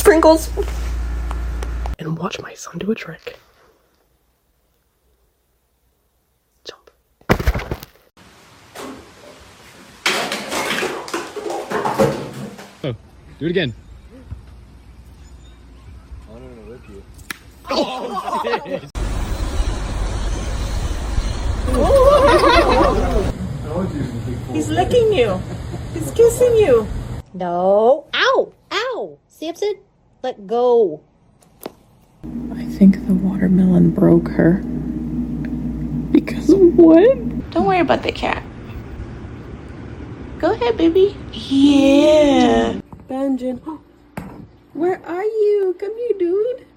sprinkles. And watch my son do a trick. Jump. Oh, do it again. I'm gonna rip you. Oh, shit. He's licking you. He's kissing you. No. Ow! Ow! Samson, let go. I think the watermelon broke her. Because of what? Don't worry about the cat. Go ahead, baby. Yeah. Benjamin, where are you? Come here, dude.